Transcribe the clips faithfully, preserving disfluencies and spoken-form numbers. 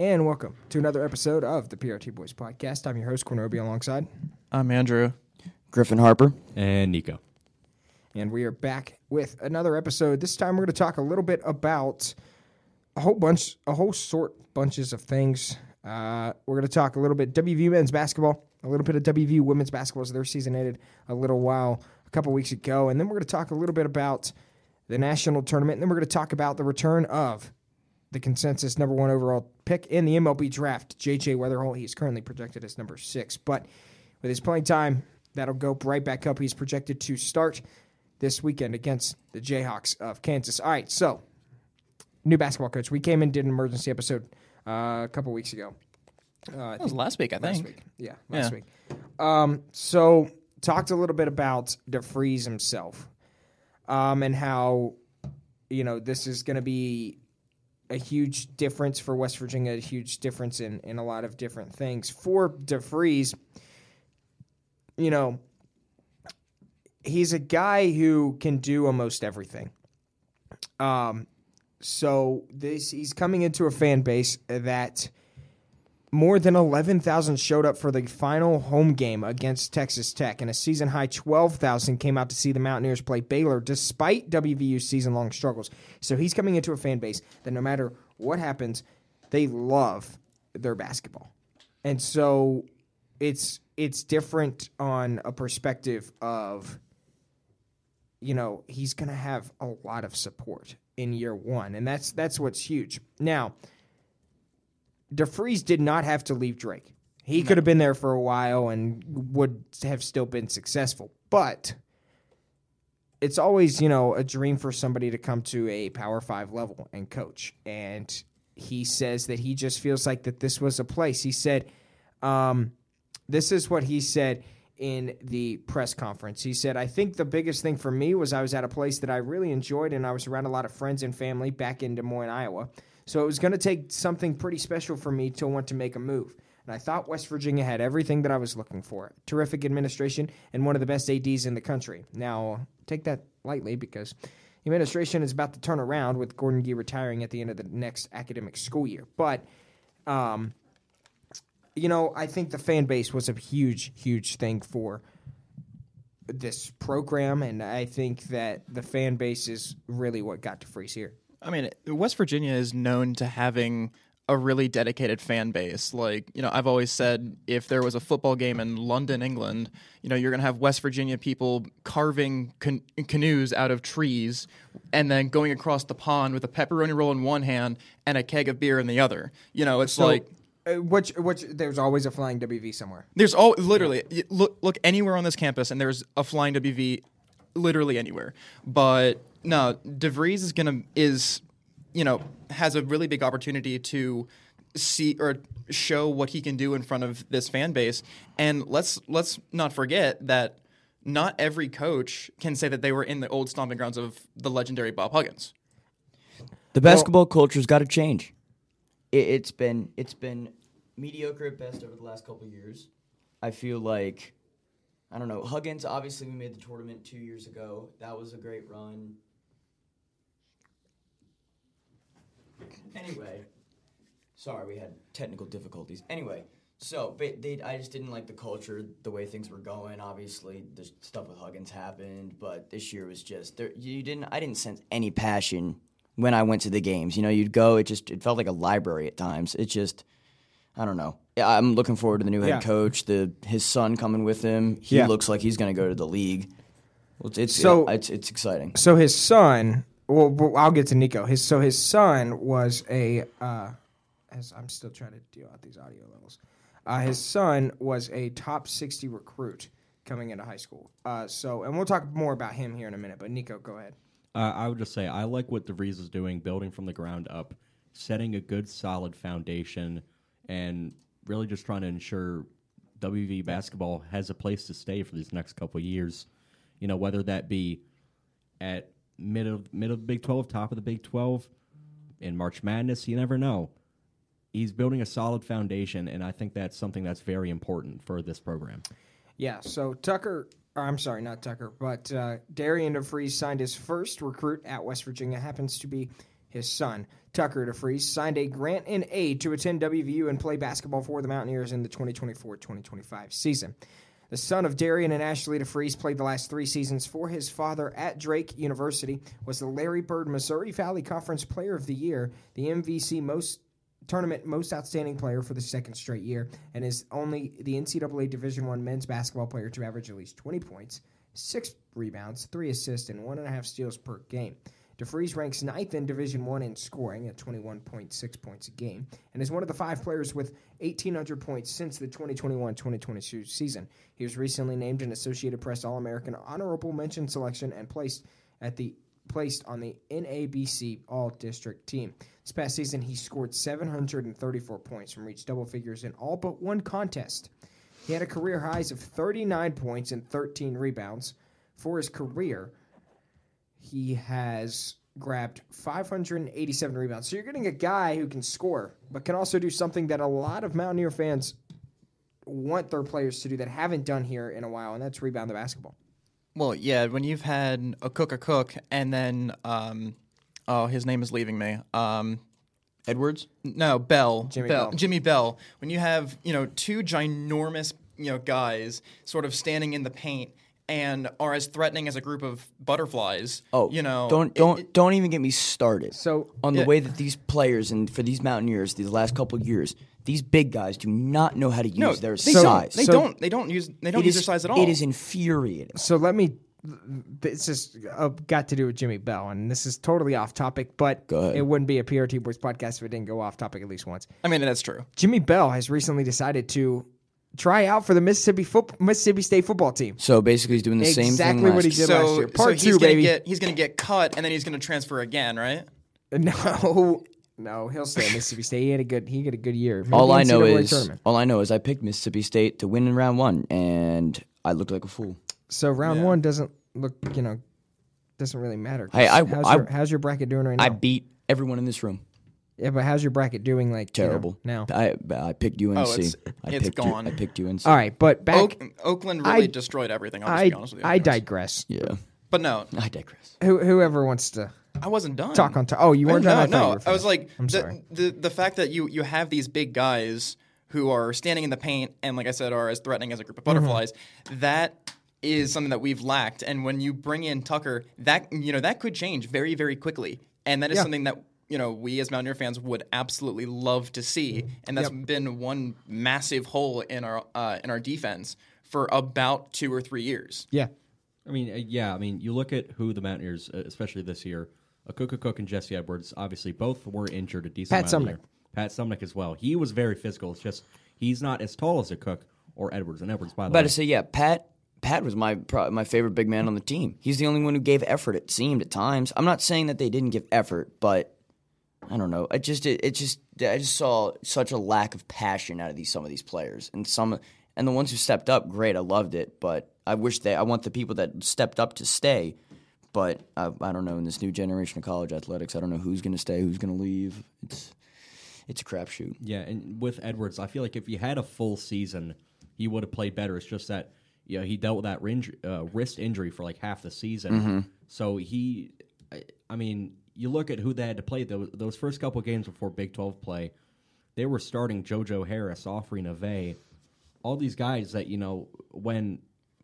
and welcome to another episode of the P R T Boys Podcast. I'm your host, Cornobia, alongside. I'm Andrew. Griffin Harper. And Nico. And we are back with another episode. This time we're going to talk a little bit about a whole bunch, a whole sort bunches of things. Uh, we're going to talk a little bit W V U men's basketball, a little bit of W V U women's basketball as their season ended a little while, a couple weeks ago. And then we're going to talk a little bit about the national tournament. And then we're going to talk about the return of the consensus number one overall pick in the M L B draft, J J Weatherholt. He's currently projected as number six. But with his playing time, that'll go right back up. He's projected to start this weekend against the Jayhawks of Kansas. All right, so new basketball coach. We came and did an emergency episode uh, a couple weeks ago. Uh, That was last week, I last think. week. Yeah, last Yeah. week. Um, so talked a little bit about DeFries himself um, and how, you know, this is going to be a huge difference for West Virginia, a huge difference in, in a lot of different things. For DeFries, you know, he's a guy who can do almost everything. Um, so this he's coming into a fan base that more than eleven thousand showed up for the final home game against Texas Tech, and a season-high twelve thousand came out to see the Mountaineers play Baylor despite W V U's season-long struggles. So he's coming into a fan base that no matter what happens, they love their basketball. And so it's it's different on a perspective of, you know, he's going to have a lot of support in year one, and that's that's what's huge. Now, DeFries did not have to leave Drake. He no. could have been there for a while and would have still been successful. But it's always, you know, a dream for somebody to come to a Power Five level and coach. And he says that he just feels like that this was a place. He said, um, this is what he said in the press conference. He said, I think the biggest thing for me was I was at a place that I really enjoyed, and I was around a lot of friends and family back in Des Moines, Iowa. So it was going to take something pretty special for me to want to make a move. And I thought West Virginia had everything that I was looking for. Terrific administration and one of the best A Ds in the country. Now, take that lightly because the administration is about to turn around with Gordon Gee retiring at the end of the next academic school year. But, um, you know, I think the fan base was a huge, huge thing for this program. And I think that the fan base is really what got DeFries here. I mean, West Virginia is known to having a really dedicated fan base. Like, you know, I've always said if there was a football game in London, England, you know, you're going to have West Virginia people carving can- canoes out of trees and then going across the pond with a pepperoni roll in one hand and a keg of beer in the other. You know, it's so, like... Uh, which, which, there's always a flying W V somewhere. There's all literally look look anywhere on this campus, and there's a flying W V, literally anywhere. But no, DeVries is gonna is, you know, has a really big opportunity to see or show what he can do in front of this fan base. And let's let's not forget that not every coach can say that they were in the old stomping grounds of the legendary Bob Huggins. The basketball well, culture's got to change. It, it's been it's been mediocre at best over the last couple of years. I feel like, I don't know, Huggins, obviously we made the tournament two years ago. That was a great run. Anyway, sorry, we had technical difficulties. Anyway, so but they, I just didn't like the culture, the way things were going. Obviously, the stuff with Huggins happened, but this year was just there. You didn't. I didn't sense any passion when I went to the games. You know, you'd go. It just it felt like a library at times. It just, I don't know. Yeah, I'm looking forward to the new head yeah. coach. The his son coming with him. He yeah. looks like he's going to go to the league. Well, it's, it's so yeah, it's it's exciting. So his son. Well, I'll get to Nico. His so his son was a. Uh, as I'm still trying to deal out these audio levels. Uh, his son was a top sixty recruit coming into high school. Uh, so, and we'll talk more about him here in a minute. But Nico, go ahead. Uh, I would just say I like what DeVries is doing, building from the ground up, setting a good, solid foundation, and really just trying to ensure W V basketball has a place to stay for these next couple of years. You know, whether that be at mid of mid of the Big twelve, top of the Big twelve, in March Madness, you never know. He's building a solid foundation, and I think that's something that's very important for this program. Yeah, so Tucker, or I'm sorry, not Tucker, but uh, Darian DeFries signed his first recruit at West Virginia. Happens to be His son, Tucker DeFries, signed a grant in aid to attend W V U and play basketball for the Mountaineers in the twenty twenty-four twenty twenty-five season. The son of Darian and Ashley DeFries played the last three seasons for his father at Drake University, was the Larry Bird Missouri Valley Conference Player of the Year, the M V C most Tournament Most Outstanding Player for the second straight year, and is only the N C double A Division I men's basketball player to average at least twenty points, six rebounds, three assists, and one and a half steals per game. DeFries ranks ninth in Division I in scoring at twenty-one point six points a game, and is one of the five players with eighteen hundred points since the twenty twenty-one twenty twenty-two season. He was recently named an Associated Press All-American honorable mention selection and placed at the placed on the N A B C All-District team. This past season, he scored seven hundred thirty-four points and reached double figures in all but one contest. He had a career highs of thirty-nine points and thirteen rebounds. For his career, he has grabbed five hundred eighty-seven rebounds. So you're getting a guy who can score, but can also do something that a lot of Mountaineer fans want their players to do that haven't done here in a while, and that's rebound the basketball. Well, yeah, when you've had a cook a cook, and then, um, oh, his name is leaving me. Um, Edwards? No, Bell. Jimmy Bell. Bell. Jimmy Bell. When you have, you know, two ginormous, you know, guys sort of standing in the paint and are as threatening as a group of butterflies. Oh, you know, don't it- don't it- don't even get me started. So on the Yeah. way that these players and for these Mountaineers these last couple of years, these big guys do not know how to use no, their they size. Don't, they So- don't. They don't use. They don't It use is- their size at all. It is infuriating. So let me. This is uh, got to do with Jimmy Bell, and this is totally off topic, but Go ahead. it wouldn't be a P R T Boys podcast if it didn't go off topic at least once. I mean, that's true. Jimmy Bell has recently decided to try out for the Mississippi foot, Mississippi State football team. So basically, he's doing the same Exactly thing. what he last did year. last So, year. so Part he's two, gonna baby. get he's gonna get cut, and then he's gonna transfer again, right? No, no, he'll stay at Mississippi State. He had a good, he had a good year. Maybe All I know N C double A is tournament. all I know is I picked Mississippi State to win in round one, and I looked like a fool. So round Yeah. one doesn't look, you know, doesn't really matter. 'cause Hey, I- how's, I- your, how's your bracket doing right now? I beat everyone in this room. yeah, but how's your bracket doing? Like you know, Terrible. now. I I picked U N C. Oh, it's- I it's picked U- gone. I picked U N C. All right, but back. Oak, Oakland really I- destroyed everything. I'll just I be honest with you. I digress. Yeah, But no, I digress. Who, whoever wants to I wasn't done. talk on. To- oh, you I- weren't done. No, I thought you no. were I was finished. like, I'm the, sorry. the the fact that you you have these big guys who are standing in the paint and, like I said, are as threatening as a group of Mm-hmm. butterflies. That is something that we've lacked. And when you bring in Tucker, that you know that could change very very quickly. And that is Yeah. something that you know we as Mountaineer fans would absolutely love to see. And that's Yep. been one massive hole in our uh, in our defense for about two or three years. Yeah. I mean, uh, yeah. I mean, you look at who the Mountaineers, uh, especially this year, Akuka Cook and Jesse Edwards. Obviously, both were injured a decent Pat amount of the Sumnick. year. Pat Sumnick as well. He was very physical. It's just he's not as tall as a Cook or Edwards. And Edwards, by the About way, to say, yeah, Pat. Pat was my pro- my favorite big man on the team. He's the only one who gave effort. It seemed at times. I'm not saying that they didn't give effort, but I don't know. I just it, it just I just saw such a lack of passion out of these some of these players, and some and the ones who stepped up, great. I loved it, but I wish they. I want the people that stepped up to stay. But I, I don't know. In this new generation of college athletics, I don't know who's going to stay, who's going to leave. It's it's a crapshoot. yeah. And with Edwards, I feel like if he had a full season, he would have played better. It's just that you know, he dealt with that rinj- uh, wrist injury for like half the season. Mm-hmm. So he, I, I mean, you look at who they had to play those, those first couple games before Big twelve play. They were starting JoJo Harris, Offrey Nave, all these guys that you know when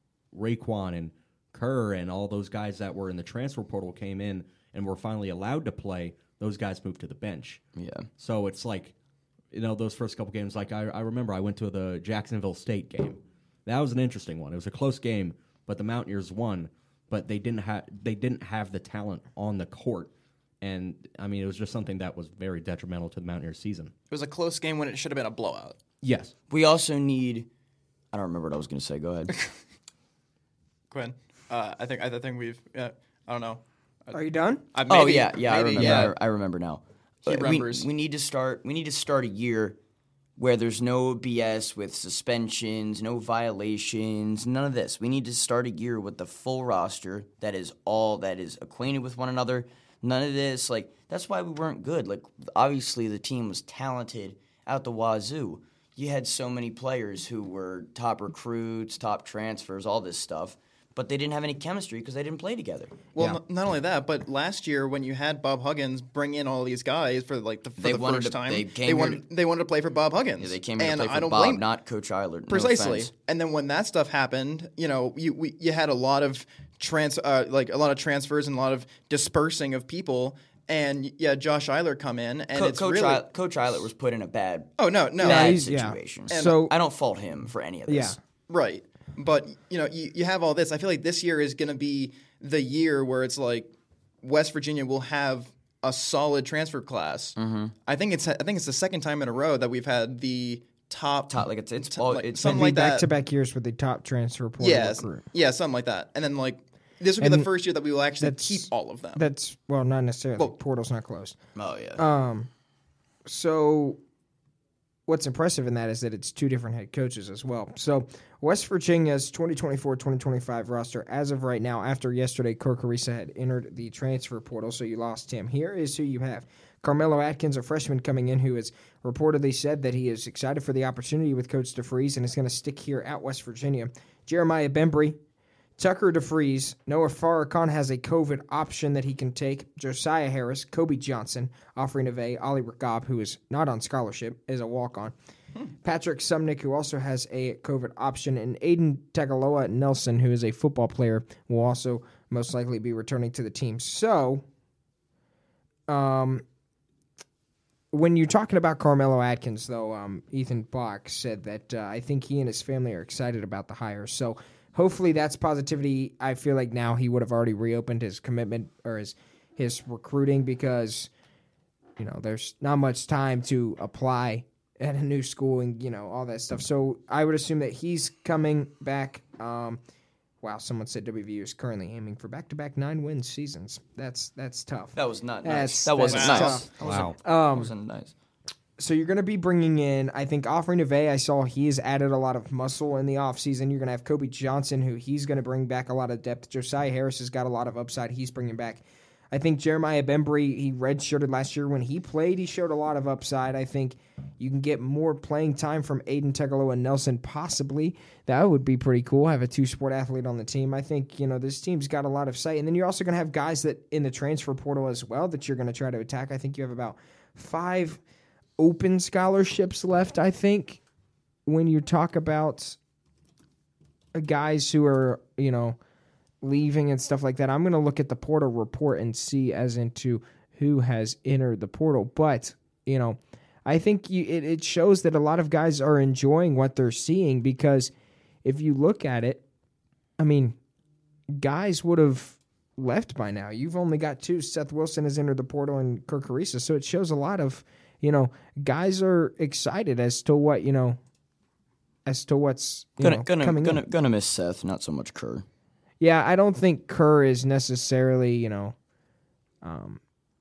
Raekwon and Kerr and all those guys that were in the transfer portal came in and were finally allowed to play. Those guys moved to the bench. Yeah. So it's like, you know, those first couple games. Like I, I remember, I went to the Jacksonville State game. That was an interesting one. It was a close game, but the Mountaineers won. But they didn't have they didn't have the talent on the court, and I mean, it was just something that was very detrimental to the Mountaineers' season. It was a close game when it should have been a blowout. Yes. We also need. I don't remember what I was going to say. Go ahead. Quinn, uh, I think I think we've. Uh, I don't know. Are you done? Uh, Oh maybe- yeah, yeah, I maybe, remember. yeah. I, I remember now. He Uh, we, remembers. we need to start. We need to start a year where there's no B S with suspensions, no violations, none of this. We need to start a year with the full roster that is all that is acquainted with one another. None of this, like that's why we weren't good. Like obviously the team was talented out the wazoo. You had so many players who were top recruits, top transfers, all this stuff. but they didn't have any chemistry because they didn't play together. Well, Yeah. n- not only that, but last year when you had Bob Huggins bring in all these guys for like the, for They the wanted first to- time, they came here wanted to- they wanted to play for Bob Huggins. Yeah, they came here and to play I for don't Bob, blame not Coach Eilert. No precisely. offense. And then when that stuff happened, you know, you we, you had a lot of trans uh, like a lot of transfers and a lot of dispersing of people. And yeah, Josh Eilert come in, and Co- it's Coach, really Eil- Coach Eilert was put in a bad, oh no no Yeah, bad he's- yeah. situation. And- So- I don't fault him for any of this. Yeah. right. But you know, you, you have all this. I feel like this year is going to be the year where it's like West Virginia will have a solid transfer class. Mm-hmm. I think it's I think it's the second time in a row that we've had the top Top, like it's it's, t- all, like, it's something Maybe like that. back-to-back years with the top transfer portal Yes, recruit. yeah, something like that. And then like this will be And the first year that we will actually that's- keep all of them. That's well, not necessarily. Well- Portal's not closed. oh yeah. Um, so what's impressive in that is that it's two different head coaches as well. So West Virginia's twenty twenty-four twenty twenty-five roster, as of right now, after yesterday, Kirk Ariza had entered the transfer portal, so you lost him. Here is who you have. Carmelo Atkins, a freshman coming in, who has reportedly said that he is excited for the opportunity with Coach DeFries and is going to stick here at West Virginia. Jeremiah Bembry, Tucker DeFries, Noah Farrakhan has a COVID option that he can take. Josiah Harris, Kobe Johnson, Offrey Neve, Ali Ragab, who is not on scholarship, is a walk-on. Hmm. Patrick Sumnick, who also has a COVID option, and Aiden Tagaloa Nelson, who is a football player, will also most likely be returning to the team. So, um, when you're talking about Carmelo Atkins, though, um, Ethan Bach said that uh, I think he and his family are excited about the hire. So hopefully that's positivity. I feel like now he would have already reopened his commitment or his his recruiting because, you know, there's not much time to apply at a new school and, you know, all that stuff. So I would assume that he's coming back. Um, wow, someone said W V U is currently aiming for back-to-back nine-win seasons. That's that's tough. that was not That's- nice. That wasn't that's nice. tough. That wasn't, Wow. that Um, wasn't nice. So you're going to be bringing in, I think, Offrey Neve. I saw he has added a lot of muscle in the offseason. You're going to have Kobe Johnson, who he's going to bring back a lot of depth. Josiah Harris has got a lot of upside. He's bringing back. I think Jeremiah Bembry, he redshirted last year. When he played, he showed a lot of upside. I think you can get more playing time from Aiden Tegalo and Nelson, possibly. That would be pretty cool. Have a two-sport athlete on the team. I think, you know, this team's got a lot of sight. And then you're also going to have guys that in the transfer portal as well that you're going to try to attack. I think you have about five open scholarships left, I think, when you talk about guys who are, you know, leaving and stuff like that. I'm going to look at the portal report and see as into who has entered the portal. But, you know, I think you, it, it shows that a lot of guys are enjoying what they're seeing because if you look at it, I mean, guys would have left by now. You've only got two. Seth Wilson has entered the portal and Kirk Ariza. So it shows a lot of, you know, guys are excited as to what, you know, as to what's you Gonna know, gonna coming gonna in. gonna miss Seth, not so much Kerr. Yeah, I don't think Kerr is necessarily, you know, um,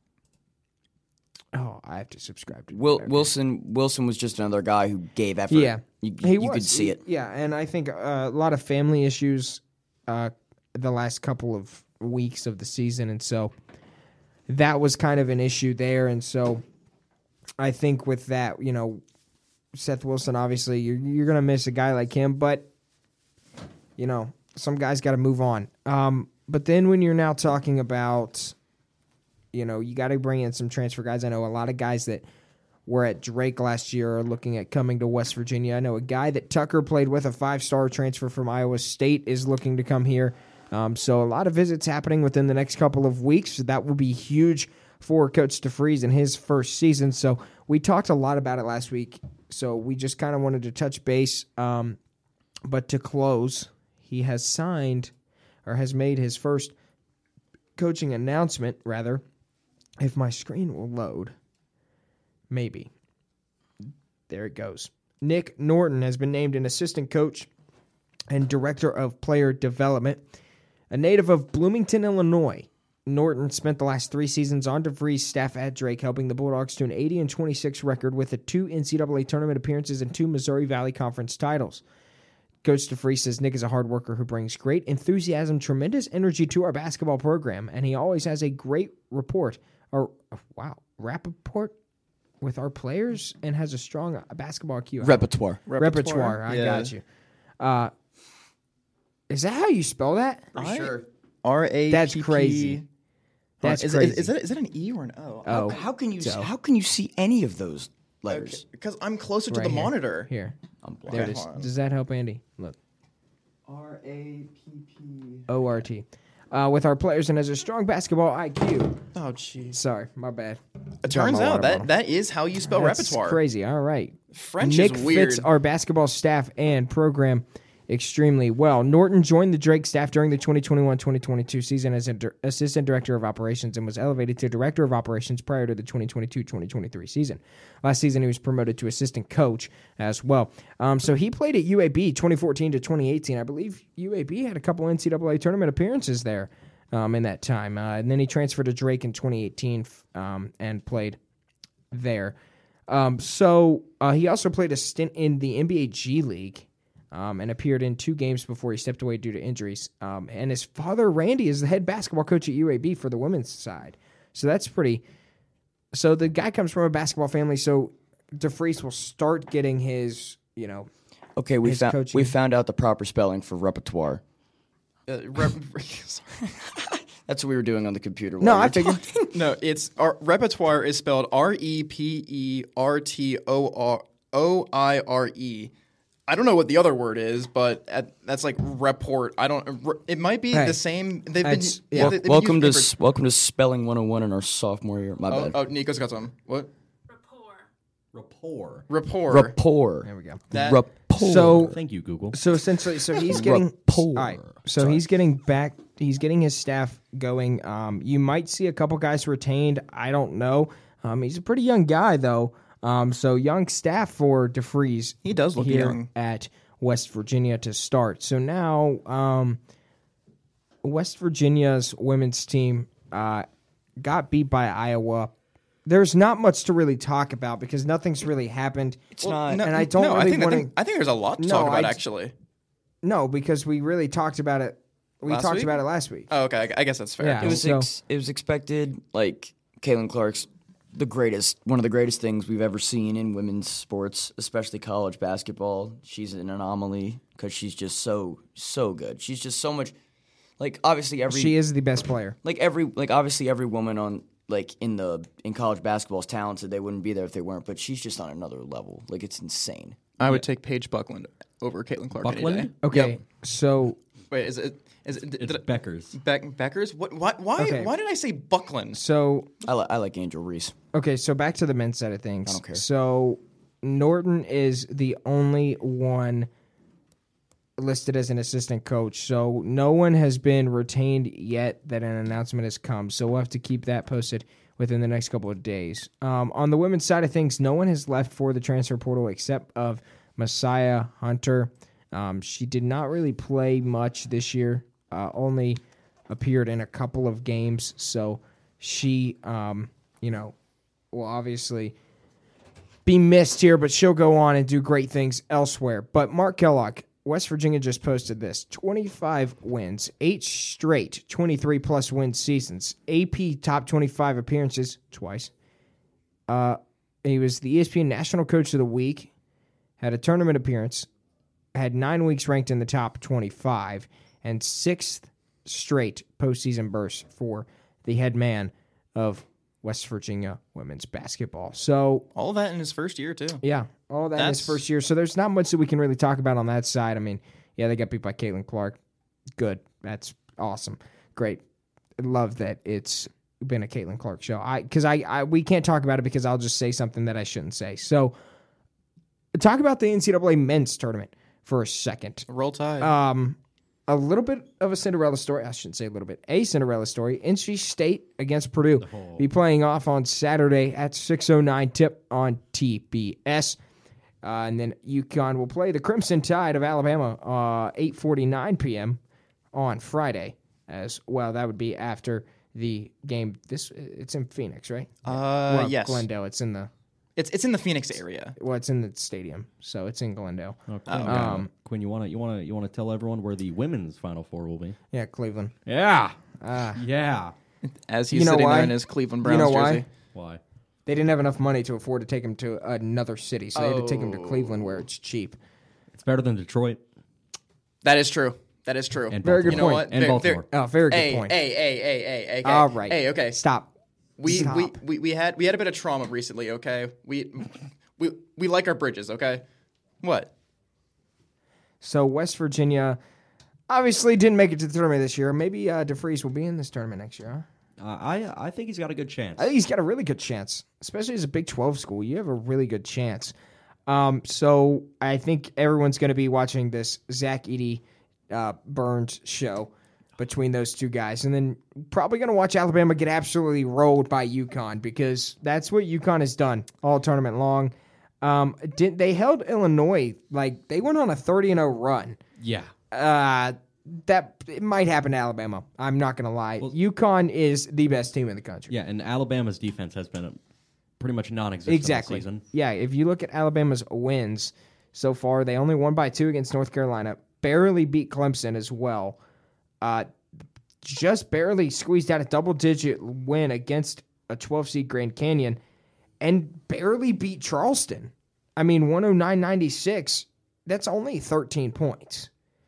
oh, I have to subscribe to Will, whatever. Wilson Wilson was just another guy who gave effort. Yeah, you, he you was. could see He- it. Yeah, and I think uh, a lot of family issues uh, the last couple of weeks of the season, and so that was kind of an issue there. And so I think with that, you know, Seth Wilson, obviously, you're you're gonna miss a guy like him, but you know, some guys got to move on. Um, but then when you're now talking about, you know, you got to bring in some transfer guys. I know a lot of guys that were at Drake last year are looking at coming to West Virginia. I know a guy that Tucker played with, a five-star transfer from Iowa State, is looking to come here. Um, so a lot of visits happening within the next couple of weeks. That will be huge for Coach DeFries in his first season. So we talked a lot about it last week. So we just kind of wanted to touch base. Um, but to close, he has signed or has made his first coaching announcement, rather. If my screen will load. Maybe. There it goes. Nick Norton has been named an assistant coach and director of player development. A native of Bloomington, Illinois, Norton spent the last three seasons on DeVries' staff at Drake, helping the Bulldogs to an eighty and twenty-six record with a two N C double A tournament appearances and two Missouri Valley Conference titles. Coach DeVries says Nick is a hard worker who brings great enthusiasm, tremendous energy to our basketball program, and he always has a great report, or wow, rapport with our players, and has a strong basketball Q. Repertoire. Repertoire. I Yeah. got you. Uh, Is that how you spell that? Pretty sure. R A. That's crazy. That's is, crazy. Is, is, it, is it an E or an O? Oh, How can you so- how can you see any of those letters? Because I'm closer to Right the here. monitor. Here. I'm blind. There it is. hold on. Does that help, Andy? Look. R A P P. O R T. Uh, with our players and has a strong basketball I Q. Oh, jeez. Sorry, my bad. It Dropped turns my out water that bottle. that is how you spell That's repertoire. crazy. All right. French Nick is weird. fits our basketball staff and program extremely well. Norton joined the Drake staff during the twenty twenty-one twenty twenty-two season as an dir- assistant director of operations and was elevated to director of operations prior to the twenty twenty-two twenty twenty-three season. Last season, he was promoted to assistant coach as well. Um, so he played at U A B twenty fourteen to twenty eighteen. I believe U A B had a couple N C double A tournament appearances there um, in that time. Uh, and then he transferred to Drake in twenty eighteen um, and played there. Um, so uh, he also played a stint in the N B A G League. Um, and appeared in two games before he stepped away due to injuries. Um, and his father, Randy, is the head basketball coach at U A B for the women's side. So that's pretty... So the guy comes from a basketball family, so DeFries will start getting his, you know... Okay, we His found coaching. we found out the proper spelling for repertoire. Uh, rep- sorry. That's what we were doing on the computer. No, while I you were figured... talking. No, it's our repertoire is spelled R E P E R T O R O I R E. I don't know what the other word is, but at, that's like report. I don't. re- It might be Hey, the same. They've been. it's- yeah, yeah. they- they've been welcome to using s- welcome to spelling one oh one in our sophomore year. My Oh, bad. oh, Nico's got some. What? Rapport. Rapport. Rapport. Rapport. There we go. That- Rapport. So... Thank you, Google. So essentially, so he's getting Rapport. all right. So he's getting back. He's getting his staff going. Um, you might see a couple guys retained. I don't know. Um, he's a pretty young guy though. Um, so young staff for DeFries. He does look here young. at West Virginia to start. So now, um, West Virginia's women's team uh, got beat by Iowa. There's not much to really talk about because nothing's really happened. It's not. No, and I don't no, really I think, I wanna- think I think there's a lot to No, talk about I- actually. No, because we really talked about it. We Last talked week? about it last week. Oh, okay. I, I guess that's fair. Yeah. It was So- ex- it was expected. Like Caitlin Clark's the greatest, one of the greatest things we've ever seen in women's sports, especially college basketball. She's an anomaly because she's just so so good. She's just so much. Like obviously every She is the best player. like every like obviously every woman on like in the in college basketball is talented. They wouldn't be there if they weren't. But she's just on another level. Like it's insane. I would take Paige Buckland over Caitlin Clark any day. Buckland? Okay, Yep. so Wait, is it? Is it? Did, It's did Becker's. Beck, Becker's? What? What? Why? Okay. Why did I say Buckland? so I, li- I like Angel Reese. okay, so back to the men's side of things. I don't care. So Norton is the only one listed as an assistant coach. So no one has been retained yet that an announcement has come. So we'll have to keep that posted within the next couple of days. Um, on the women's side of things, no one has left for the transfer portal except of Messiah Hunter. Um, she did not really play much this year, uh, only appeared in a couple of games. So she, um, you know, will obviously be missed here, but she'll go on and do great things elsewhere. But Mark Kellogg, West Virginia just posted this: twenty-five wins, eight straight twenty-three plus win seasons, A P top twenty-five appearances twice. Uh, he was the E S P N National Coach of the Week, had a tournament appearance, had nine weeks ranked in the top twenty-five, and sixth straight postseason burst for the head man of West Virginia women's basketball. So, All of that in his first year too. yeah, all that in his That's- first year. So there's not much that we can really talk about on that side. I mean, yeah, they got beat by Caitlin Clark. Good. That's awesome. Great. I love that it's been a Caitlin Clark show. I because I, I we can't talk about it because I'll just say something that I shouldn't say. So talk about the N C double A men's tournament for a second. Roll Tide. Um, a little bit of a Cinderella story. I shouldn't say a little bit. A Cinderella story. N C State against Purdue. Be playing off on Saturday at six oh nine tip on T B S. Uh, and then UConn will play the Crimson Tide of Alabama uh, eight forty-nine p.m. on Friday as well. That would be after the game. This It's in Phoenix, right? uh, Well, yes. Glendale. It's in the It's it's in the Phoenix area. well, it's in the stadium, so it's in Glendale. Okay. Um, Quinn, you want to you want to you want to tell everyone where the women's Final Four will be? Yeah, Cleveland. Yeah. Ah. Yeah. As he's You know sitting why? there in his Cleveland You Browns know why? jersey. Why? They didn't have enough money to afford to take him to another city, so they had to take him to Oh. Cleveland where it's cheap. It's better than Detroit. That is true. That is true. And Very good You know point. what? And Ver- Baltimore. ver- Oh, very good hey, point. Hey, hey, hey, hey, hey. Okay. All right. Hey, okay. Stop. We, Stop. we we we had we had a bit of trauma recently. Okay. We we we like our bridges. Okay. What? So West Virginia obviously didn't make it to the tournament this year. Maybe uh, DeFries will be in this tournament next year, huh? Uh, I I think he's got a good chance. I think he's got a really good chance, especially as a Big twelve school. You have a really good chance. Um, so I think everyone's going to be watching this Zach Edey uh, Burns show between those two guys, and then probably going to watch Alabama get absolutely rolled by UConn because that's what UConn has done all tournament long. Um, did they held Illinois like they went on a thirty and oh run? Yeah. Uh, that it might happen to Alabama. I'm not going to lie. UConn is the best team in the country. Yeah, and Alabama's defense has been a, pretty much non-existent Exactly. all season. Yeah, if you look at Alabama's wins so far, they only won by two against North Carolina, barely beat Clemson as well, uh, just barely squeezed out a double-digit win against a twelve-seed Grand Canyon, and barely beat Charleston. I mean, one oh nine ninety-six, that's only thirteen points.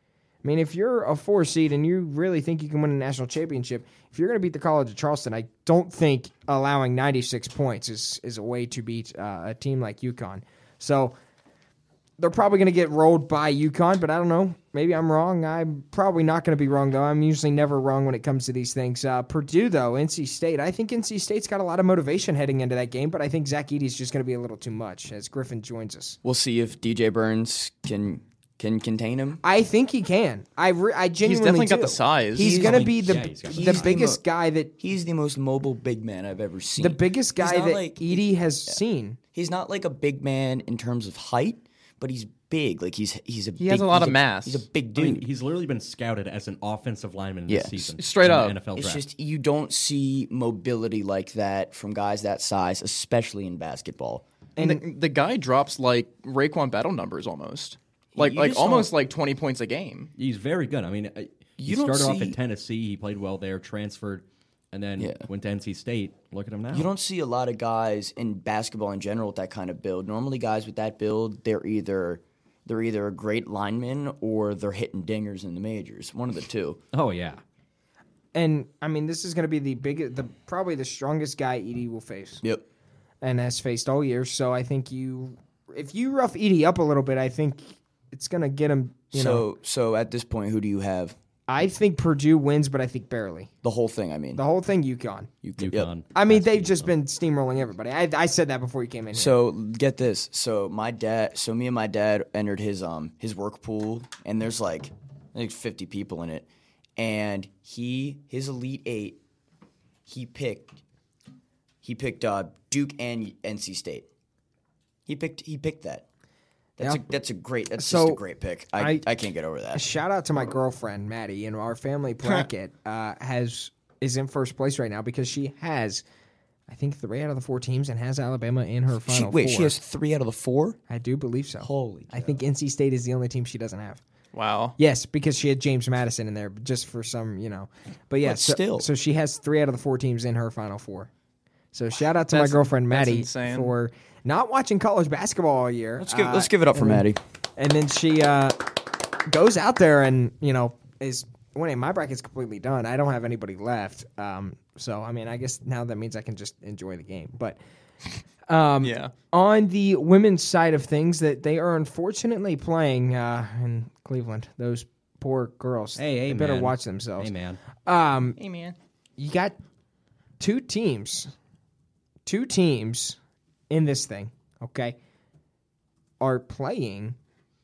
I mean, if you're a four seed and you really think you can win a national championship, if you're going to beat the College of Charleston, I don't think allowing ninety-six points is, is a way to beat uh, a team like UConn. So they're probably going to get rolled by UConn, but I don't know. Maybe I'm wrong. I'm probably not going to be wrong, though. I'm usually never wrong when it comes to these things. Uh, Purdue, though, N C State. I think N C State's got a lot of motivation heading into that game, but I think Zach Edey's just going to be a little too much as Griffin joins us. We'll see if D J Burns can can contain him. I think he can. I, re- I genuinely definitely got do. the size. He's, He's going to like- be the, yeah, he's got the He's the biggest mo- guy that He's the most mobile big man I've ever seen. the biggest He's guy not that like- Edey has seen. He's not like a big man in terms of height, but he's big. Like he's he's a He big, has a lot he's of mass. He's a big I dude. mean, he's literally been scouted as an offensive lineman Yeah. this season. S- straight in the up. N F L It's draft. just you don't see mobility like that from guys that size, especially in basketball. And the, the guy drops like Raekwon Battle numbers almost. Like You like just almost don't- like twenty points a game. He's very good. I mean, uh, he You don't started off see- at Tennessee. He played well there, transferred, and then Yeah. went to N C State. Look at him now. You don't see a lot of guys in basketball in general with that kind of build. Normally, guys with that build, they're either they're either a great lineman or they're hitting dingers in the majors. One of the two. Oh yeah. And I mean, this is going to be the biggest, the probably the strongest guy Edey will face, Yep. and has faced all year. So I think you, if you rough Edey up a little bit, I think it's going to get him. You so know, so at this point, who do you have? I think Purdue wins, but I think barely. The whole thing. I mean, The whole thing, UConn. you UConn. I mean, That's they've UConn. just been steamrolling everybody. I, I said that before you came in here. So get this. So my dad. So me and my dad entered his um his work pool, and there's like I think fifty people in it, and he his elite eight. He picked. He picked uh, Duke and N C State. He picked. He picked that. That's Yeah. a that's a great. That's So, just a great pick. I, I- I can't get over that. Shout out to my girlfriend Maddie. You know, our family bracket uh, has is in first place right now because she has, I think, three out of the four teams and has Alabama in her She, final wait, four. she has three out of the four. I do believe so. Holy I think N C State is the only team she doesn't have. Wow. Yes, because she had James Madison in there, just for some, you know. But yeah, But so, still. so she has three out of the four teams in her final four. So shout out to That's- my girlfriend that's Maddie insane. for not watching college basketball all year. Let's give Uh, let's give it up for and then- Maddie. And then she uh, goes out there and, you know, is winning. My bracket's completely done. I don't have anybody left. Um, so, I mean, I guess now that means I can just enjoy the game. But um, Yeah. on the women's side of things, that they are unfortunately playing uh, in Cleveland, those poor girls. Hey, hey, they better man. watch themselves. Hey man. Um, Hey man. you got two teams, two teams in this thing, okay, are playing,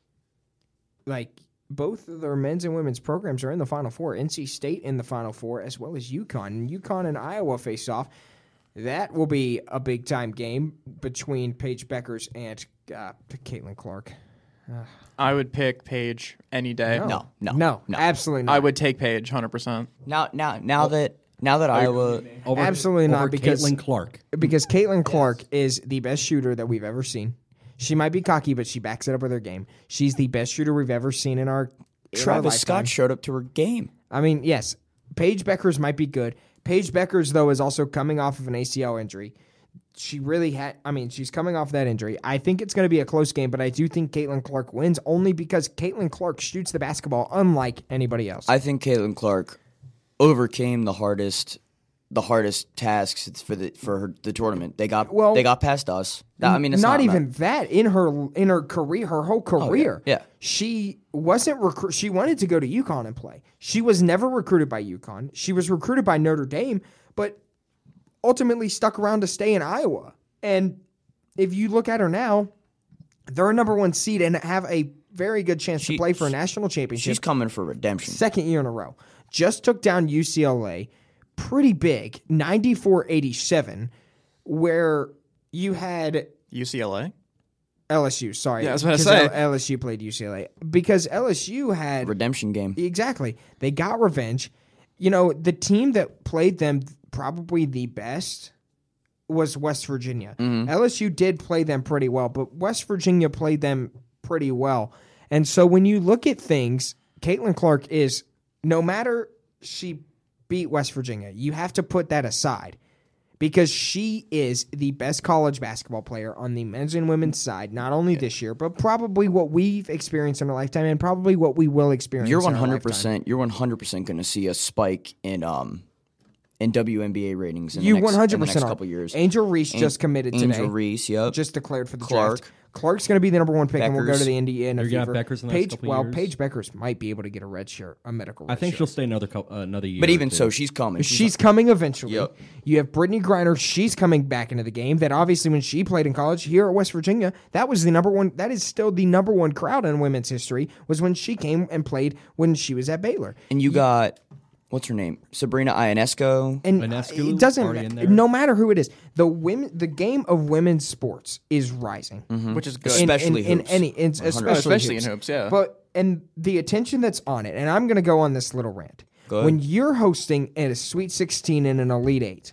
like, both of their men's and women's programs are in the Final Four. N C State in the Final Four, as well as UConn. And UConn and Iowa face off. That will be a big-time game between Paige Beckers and uh, Caitlin Clark. I would pick Paige any day. No, no, no, no. absolutely not. I would take Paige one hundred percent. Now now now that now that Iowa Over, Absolutely not, over because- Caitlin Clark. Because Caitlin Clark is the best shooter that we've ever seen. She might be cocky, but she backs it up with her game. She's the best shooter we've ever seen in our in our Travis lifetime. Scott showed up to her game. I mean, yes, Paige Beckers might be good. Paige Beckers, though, is also coming off of an A C L injury. She really had, I mean, she's coming off that injury. I think it's going to be a close game, but I do think Caitlin Clark wins only because Caitlin Clark shoots the basketball unlike anybody else. I think Caitlin Clark overcame the hardest the hardest tasks for the for her, the tournament. They got Well, they got past us. That- I mean, it's not, not even that in her in her career, her whole career. yeah. She wasn't recru- she wanted to go to UConn and play. She was never recruited by UConn. She was recruited by Notre Dame, but ultimately stuck around to stay in Iowa. And if you look at her now, they're a number one seed and have a very good chance She- to play for a national championship. She's coming for redemption. Second year in a row. Just took down U C L A pretty big, ninety-four eighty-seven, where you had U C L A. L S U, sorry. Yeah, I was about to 'cause say. L- L S U played U C L A. Because L S U had... Redemption game. Exactly. They got revenge. You know, the team that played them probably the best was West Virginia. L S U did play them pretty well, but West Virginia played them pretty well. And so when you look at things, Caitlin Clark is, no matter she beat West Virginia, you have to put that aside because she is the best college basketball player on the men's and women's side, not only this year, but probably what we've experienced in our lifetime and probably what we will experience You're in our one hundred lifetime. percent. You're one hundred percent going to see a spike in um in W N B A ratings in You the next, one hundred in the next percent are. couple years. Angel Reese just committed Angel today. Reese, yep. Just declared for the Clark. draft. Clark's going to be the number one pick, and we'll go Beckers. to the Indiana You're gonna have Fever. Beckers in the next Paige, couple well, years? Paige Beckers might be able to get a red shirt, a medical red I think shirt. she'll stay another co- uh, another year. But or even two. so, she's coming. She's coming eventually. Yep. You have Brittany Griner. She's coming back into the game. That obviously, when she played in college here at West Virginia, that was the number one. That is still the number one crowd in women's history. Was when she came and played when she was at Baylor. and you got what's her name? Sabrina Ionesco. And Ionescu it doesn't. already in there? No matter who it is, the women, the game of women's sports is rising. Which is good. In- Especially in, in, hoops. any, in, especially, especially hoops. in hoops, yeah. But and the attention that's on it, and I'm going to go on this little rant. Go ahead. When you're hosting at a Sweet sixteen and an Elite Eight,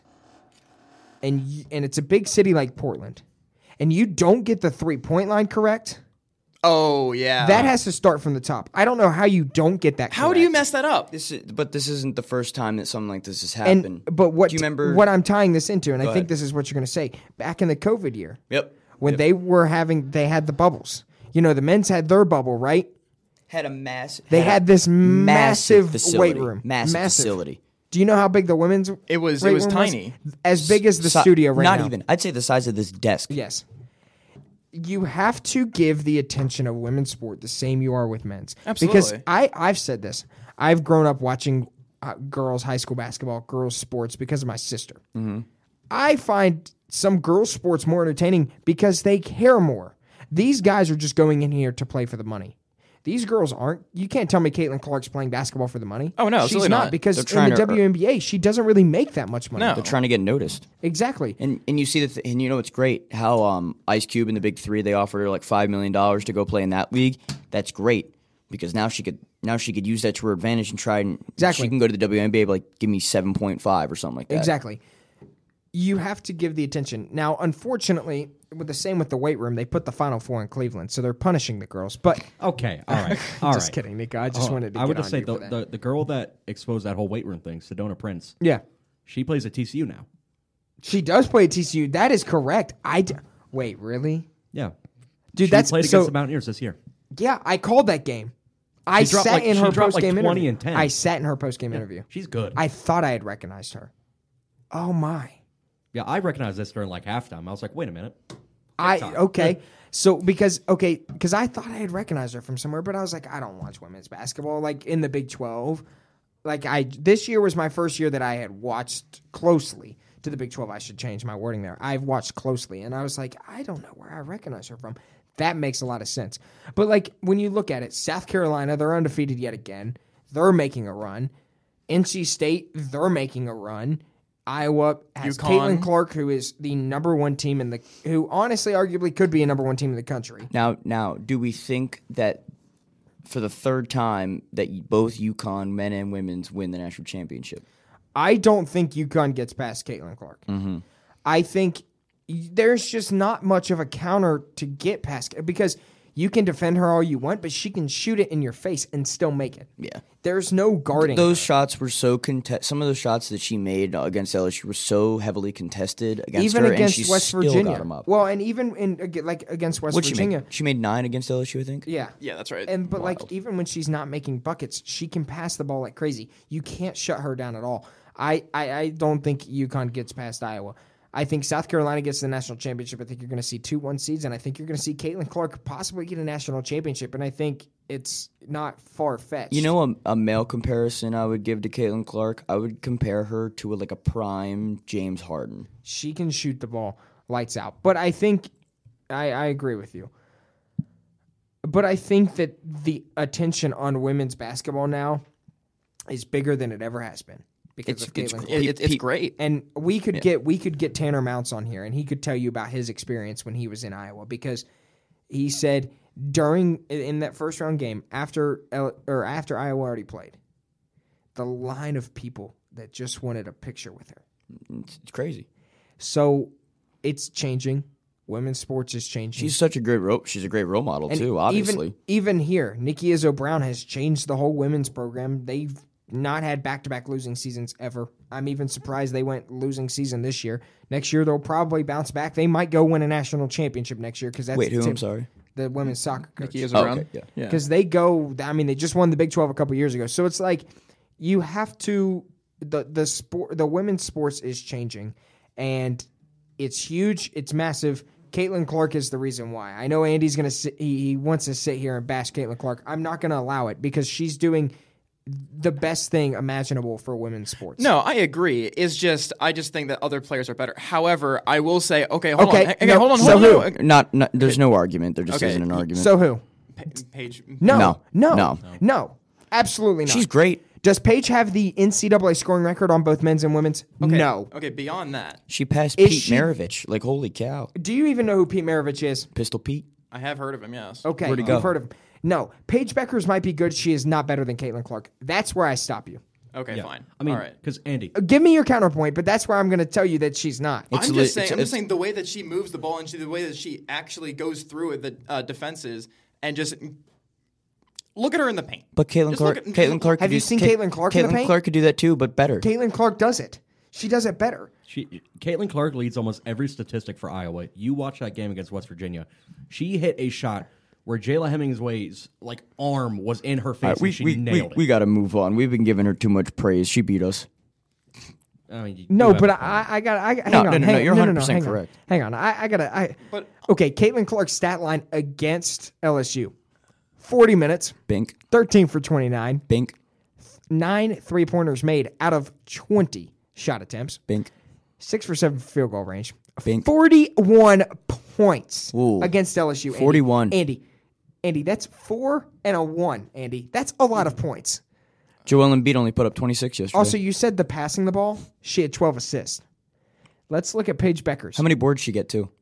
and you, and it's a big city like Portland, and you don't get the three point line correct, Oh yeah. that has to start from the top. I don't know how you don't get that. How do you correct. mess that up? This is, but this isn't the first time that something like this has And happened. but what Do you remember? what I'm tying this into, and I Go think ahead. this is what you're going to say. Back in the COVID year, Yep. when they were having, they had the bubbles. You know, the men's had their bubble, right? Had a mass. They had this massive, facility, weight room, Massive, facility. Do you know how big the women's? It was- weight it was room tiny. as big as the Si- studio right Not now. even. I'd say the size of this desk. Yes. You have to give the attention of women's sport the same you are with men's. Because Absolutely. I, I've said this. I've grown up watching uh, girls' high school basketball, girls' sports because of my sister. Mm-hmm. I find some girls' sports more entertaining because they care more. These guys are just going in here to play for the money. These girls aren't. You can't tell me Caitlin Clark's playing basketball for the money. Oh, no, she's absolutely not, not. because They're in trying the to- W N B A she doesn't really make that much money. No. They're trying to get noticed. Exactly. And and you see that, and you know it's great how um, Ice Cube and the Big Three, they offered her like five million dollars to go play in that league. That's great because now she could now she could use that to her advantage and try and Exactly. she can go to the W N B A but, like give me seven point five or something like that. Exactly. You have to give the attention. Now, unfortunately, with the same with the weight room, they put the Final Four in Cleveland, so they're punishing the girls. But Okay, all right, all right. just kidding, Nico. I just Oh, wanted to. I get would on just say you the, for that. the the girl that exposed that whole weight room thing, Sedona Prince. yeah, She plays at T C U now. she does play at T C U. That is correct. I d- wait, really, Yeah, dude. she that's played so. against the Mountaineers this year. Yeah, I called that game. I She dropped sat like- in she her dropped post like game twenty interview. and ten. I sat in her post game interview. She's good. I thought I had recognized her. Oh my. yeah, I recognized this during like halftime. I was like, wait a minute. I TikTok. okay. So because okay, because I thought I had recognized her from somewhere, but I was like, I don't watch women's basketball like in the Big twelve. Like I this year was my first year that I had watched closely to the Big twelve. I should change my wording there. I've watched closely, and I was like, I don't know where I recognize her from. That makes a lot of sense. But like when you look at it, South Carolina, they're undefeated yet again. They're making a run. N C State, they're making a run. Iowa has UConn. Caitlin Clark, who is the number one team in the, who honestly, arguably, could be a number one team in the country. Now now do we think that for the third time that both UConn men and women's win the national championship? I don't think UConn gets past Caitlin Clark. Mm-hmm. I think there's just not much of a counter to get past because You can defend her all you want, but she can shoot it in your face and still make it. Yeah. There's no guarding. Those her. shots were so contest. Some of those shots that she made against L S U were so heavily contested against even her, against and she West still Virginia. got 'em up. Well, and even in ag- like against West What'd she Virginia. make? She made nine against L S U, I think. Yeah. Yeah, that's right. And but Wild. like even when she's not making buckets, she can pass the ball like crazy. You can't shut her down at all. I, I, I don't think UConn gets past Iowa. I think South Carolina gets the national championship. I think you're going to see two one seeds, and I think you're going to see Caitlin Clark possibly get a national championship. And I think it's not far fetched. You know, a, a male comparison I would give to Caitlin Clark, I would compare her to a, like a prime James Harden. she can shoot the ball lights out. But I think I, I agree with you. But I think that the attention on women's basketball now is bigger than it ever has been because It's- of it's Caitlin. gr- Clark. It- it's, it's great. And we could get we could get Tanner Mounts on here, and he could tell you about his experience when he was in Iowa because he said during in that first round game after L- or after Iowa already played, the line of people that just wanted a picture with her. It's, it's crazy. So it's changing. Women's sports is changing. She's such a great role. She's a great role model And too. Obviously, even even here, Nikki Izzo Brown has changed the whole women's program. They've not had back-to-back losing seasons ever. I'm even surprised they went losing season this year. Next year they'll probably bounce back. They might go win a national championship next year because that's wait, who? tip- I'm sorry. the women's soccer coach. Nikki is Oh, around. okay, yeah. yeah. Because they go. I mean, they just won the Big twelve a couple years ago. So it's like you have to. the the sport. The women's sports is changing, and it's huge. It's massive. Caitlin Clark is the reason why. I know Andy's gonna sit, he, he wants to sit here and bash Caitlin Clark. I'm not gonna allow it because she's doing the best thing imaginable for women's sports. No, I agree. It's just I just think that other players are better. However, I will say, okay, hold Okay, on, okay, no, hold on, so hold who? on. no. Not, not. There's no argument. There just Okay, isn't an argument. So who? Pa- Paige. No, No. no, No. no, absolutely not. she's great. Does Paige have the N C double A scoring record on both men's and women's? Okay, No. Okay, beyond that, She passed Is Pete she- Maravich. Like holy cow, Do you even know who Pete Maravich is? Pistol Pete. I have heard of him. Yes. Okay, Where'd he you've go? heard of him. No, Paige Beckers might be good. She is not better than Caitlin Clark. That's where I stop you. Okay, fine. I mean, all right. because Andy, Give me your counterpoint, but that's where I'm going to tell you that she's not. It's I'm li- just saying. it's- I'm just it's- saying the way that she moves the ball and she, the way that she actually goes through with the uh, defenses and just look at her in the paint. But Caitlin Just Clark. look at- Caitlin Clark. Have could you do- seen Ca- Caitlin Clark in the Caitlin paint? Clark could do that too, but better. Caitlin Clark does it. She does it better. she Caitlin Clark leads almost every statistic for Iowa. You watch that game against West Virginia. She hit a shot where Jayla Hemingway's like arm was in her face All right, we and she we, we, nailed we it. got to move on. We've been giving her too much praise. She beat us. I mean, you- No, you have but a point. I, I got. I, hang No, on, no, no, hang no, on, you're no, one hundred no, percent hang on. correct. Hang on, I, I gotta. I But okay. Caitlin Clark's stat line against L S U: forty minutes, Bink, thirteen for twenty-nine, bink, nine three pointers made out of twenty shot attempts, bink. six for seven field goal range, Bink. forty-one points Ooh. against L S U. Andy. forty-one. Andy, Andy, that's four and a one. Andy, that's a lot of points. Joel Embiid only put up twenty-six yesterday. Also, you said the passing the ball. She had twelve assists. Let's look at Paige Beckers. how many boards she get too?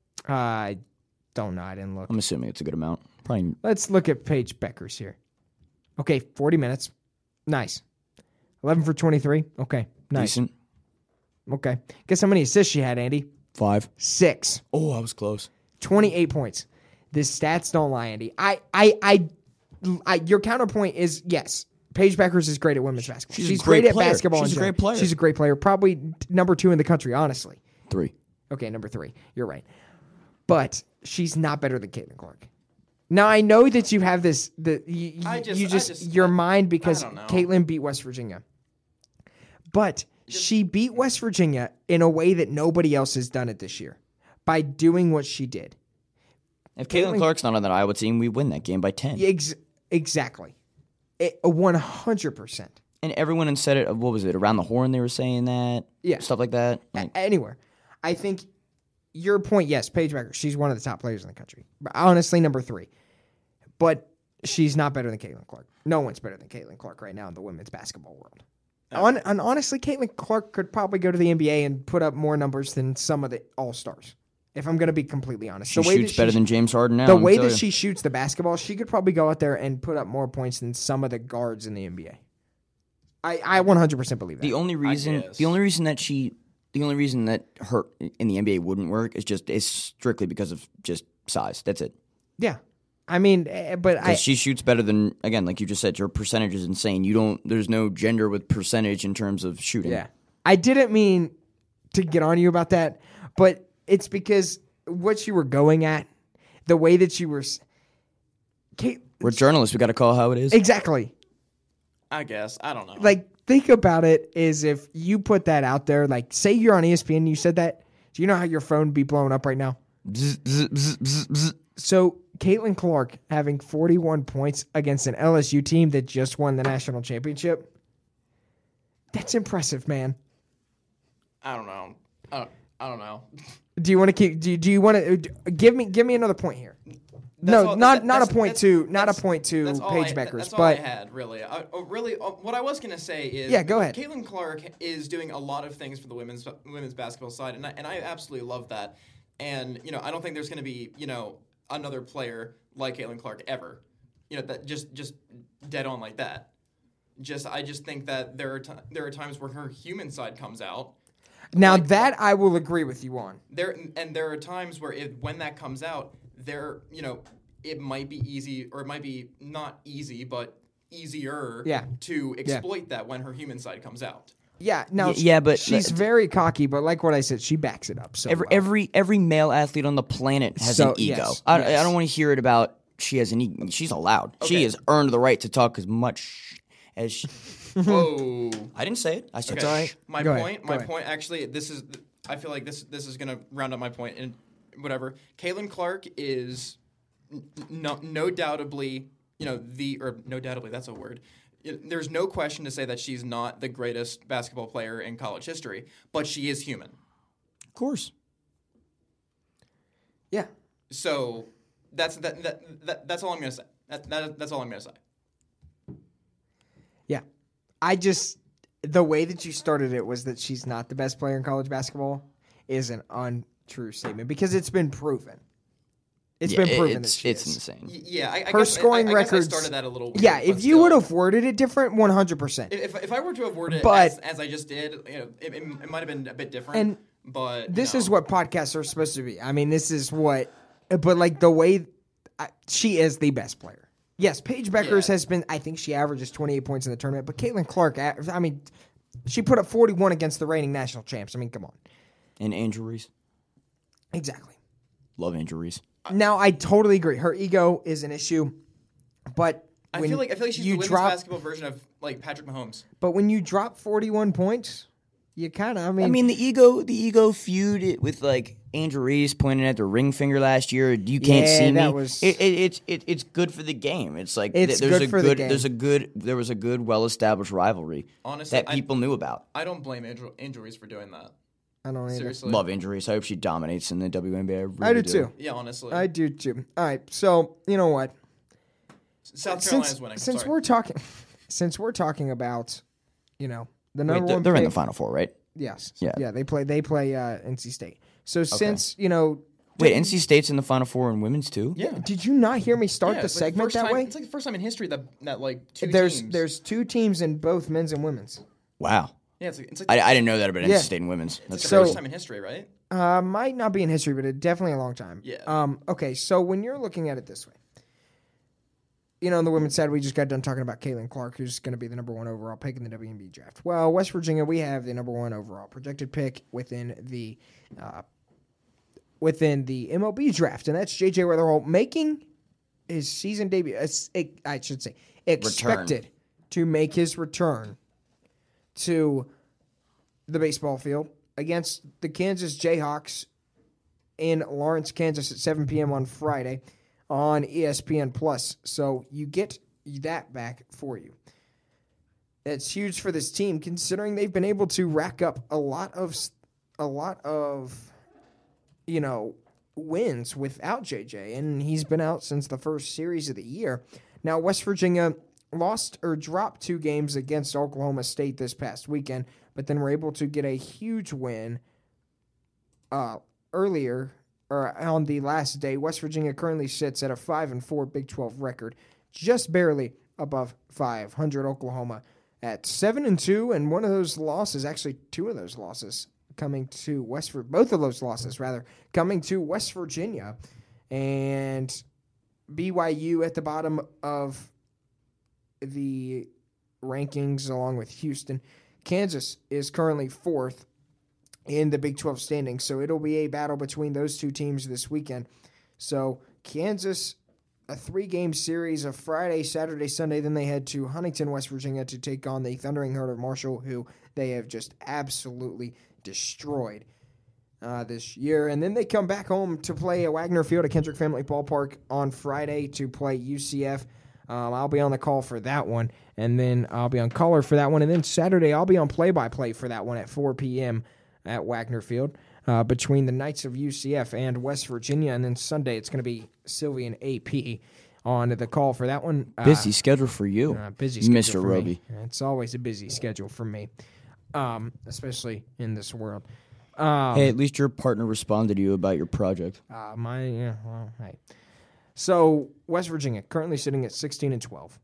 I don't know. I didn't look. I'm assuming it's a good amount. Probably. Let's look at Paige Beckers here. Okay, forty minutes. Nice. eleven for twenty-three. Okay, nice. Decent. Okay. Guess how many assists she had, Andy? Five. Six. Oh, I was close. twenty-eight points. The stats don't lie, Andy. I, I, I, I your counterpoint is yes. Paige Beckers is great at women's basketball. She's a She's great great at player. basketball. She's in a great general. player. She's a great player. Probably number two in the country, honestly. Three. Okay, number three. You're right. But she's not better than Caitlin Clark. Now I know that you have this. The you, you, I just- you I just, just- your I- mind because I don't know. Caitlin beat West Virginia, but she beat West Virginia in a way that nobody else has done it this year by doing what she did. If Caitlin Caitlin- Clark's not on that Iowa team, we win that game by ten. Ex- exactly, a one hundred percent. And everyone said it. What was it? Around the horn, they were saying that. Yeah. Stuff like that. Like, Anywhere, I think your point. Yes, Paige Becker. She's one of the top players in the country. But honestly, number three. But she's not better than Caitlin Clark. No one's better than Caitlin Clark right now in the women's basketball world. On, and honestly, Caitlin Clark could probably go to the N B A and put up more numbers than some of the All Stars. If I'm going to be completely honest, she the way shoots that better she, than James Harden now. the let me way tell that you. she shoots the basketball, she could probably go out there and put up more points than some of the guards in the N B A. I, I one hundred percent believe that. The only reason, guess. the only reason that she, the only reason that her in the N B A wouldn't work is just is strictly because of just size. That's it. yeah, I mean, eh, but I Because she shoots better than, again, like you just said, your percentage is insane. You don't, there's no gender with percentage in terms of shooting. yeah, I didn't mean to get on you about that, but it's because what you were going at, the way that you were, s- Kate, We're journalists. We got to call it how it is. exactly. I guess I don't know. Like, think about it is if you put that out there, like, say you're on E S P N and you said that, do you know how your phone would be blowing up right now? Bzz, bzz, bzz, bzz, bzz. So, Caitlin Clark having forty-one points against an L S U team that just won the national championship, that's impressive, man. I don't know. I don't, I don't know. Do you want to keep? Do you, do you want to give me give me another point here? no, all- not that- not a that's- point that's- to not a that's- point to that's all Paige I- Beckers, That's all but I had, really. I, oh, really, uh, what I was going to say is, Yeah, go ahead. Caitlin Clark is doing a lot of things for the women's women's basketball side, and I, and I absolutely love that. And you know, I don't think there's going to be you know another player like Caitlin Clark ever. You know, that just just dead on like that. Just I just think that there are t- there are times where her human side comes out. now like- that I will agree with you on. There and there are times where if when that comes out, there you know it might be easy or it might be not easy, but easier Yeah. to exploit that when her human side comes out. Yeah, now Y- yeah, but she's that- very cocky, but like what I said, she backs it up. So Every well. every every male athlete on the planet has So, an ego. yes, I, yes. I don't want to hear it about she has an ego. She's allowed. She Okay. has earned the right to talk as much as she. Oh, I didn't say it. I said okay. sorry. My Go ahead, point. go My ahead. point. Actually, this is. I feel like this. This is gonna round up my point and whatever. Caitlin Clark is n- no no doubtably you know the or no doubtably that's a word. It- There's no question to say that she's not the greatest basketball player in college history, but she is human. Of course. yeah, So that's that, that, that that's all I'm gonna say. That, that that's all I'm gonna say. yeah. I just the way that you started it was that she's not the best player in college basketball is an untrue statement because it's been proven. It's Yeah, been it- proven it's, that she it's is. Y- insane. Yeah, I, I Her guess, scoring I, I guess records- I started that a little. Weird, Yeah, but if you still. would have worded it different, one hundred percent. If, if I were to have worded it But- as, as I just did, you know, it, it, it might have been a bit different. And but This no. is what podcasts are supposed to be. I mean, this is what, but like the way I, she is the best player. Yes, Paige Beckers Yeah. has been. I think she averages twenty-eight points in the tournament, but Caitlin Clark, a- I mean, she put up forty-one against the reigning national champs. I mean, come on, And injuries. exactly. Love injuries. Now, I totally agree. Her ego is an issue, but I when feel like I feel like she's you the women's drop, basketball version of like Patrick Mahomes. but when you drop forty-one points, you kind of. I mean, I mean, the ego, the ego feud it with like Angel Reese pointing at the ring finger last year. You can't Yeah, see me. that was- It, it, it's it, it's good for the game. It's like It's th- there's good a for the good game. there's a good there was a good well established rivalry Honestly, that I- people knew about. I don't blame Angel, Angel Reese for doing that. I don't either. Seriously, Love Angel Reese. I hope she dominates in the W N B A. I, really I do too. Yeah, honestly, I do too. All right, so you know what? South Carolina's since winning. since Sorry. we're talking, since we're talking about, you know, the Wait, number they're, one. they're in pick- the Final Four, right? Yes. Yeah. Yeah. They play. They play uh, N C State. So since you know, Wait, N C State's in the Final Four in women's too. yeah. did you not hear me start Yeah, the it's like segment first that time- way? It's like the first time in history that that like two There's teams. there's two teams in both men's and women's. Wow. yeah, it's like, it's like I, I didn't know that about Yeah. N C State and women's. it's That's the so- first time in history, right? Uh, might not be in history, but it definitely a long time. Yeah. Um. Okay. So when you're looking at it this way, you know, on the women's side, we just got done talking about Caitlin Clark, who's going to be the number one overall pick in the W N B draft. Well, West Virginia, we have the number one overall projected pick within the uh, within the M L B draft, and that's J J Weatherholt making his season debut. uh, s- I should say expected to make his return to the baseball field against the Kansas Jayhawks in Lawrence, Kansas at seven p.m. on Friday on E S P N Plus. So you get that back for you. That's huge for this team, considering they've been able to rack up a lot of a lot of you know wins without J J, and he's been out since the first series of the year. Now West Virginia lost or dropped two games against Oklahoma State this past weekend, but then were able to get a huge win uh, earlier or on the last day. West Virginia currently sits at a five and four Big twelve record, just barely above five hundred. Oklahoma at seven and two, and one of those losses, actually two of those losses, coming to West Vir- both of those losses rather coming to West Virginia, and B Y U at the bottom of the rankings along with Houston. Kansas is currently fourth in the Big twelve standings, so it'll be a battle between those two teams this weekend. So Kansas, a three-game series of Friday, Saturday, Sunday. Then they head to Huntington, West Virginia to take on the Thundering Herd of Marshall, who they have just absolutely destroyed uh, this year. And then they come back home to play at Wagner Field at Kendrick Family Ballpark on Friday to play U C F. Um, I'll be on the call for that one, and then I'll be on caller for that one. And then Saturday, I'll be on play-by-play for that one at four p.m. at Wagner Field uh, between the Knights of U C F and West Virginia. And then Sunday, it's going to be Sylvie and A P on the call for that one. Uh, Busy schedule for you, uh, busy schedule Mister for Roby. me. It's always a busy schedule for me, um, especially in this world. Um, Hey, at least your partner responded to you about your project. uh, my yeah, well, hey. So West Virginia currently sitting at sixteen and twelve.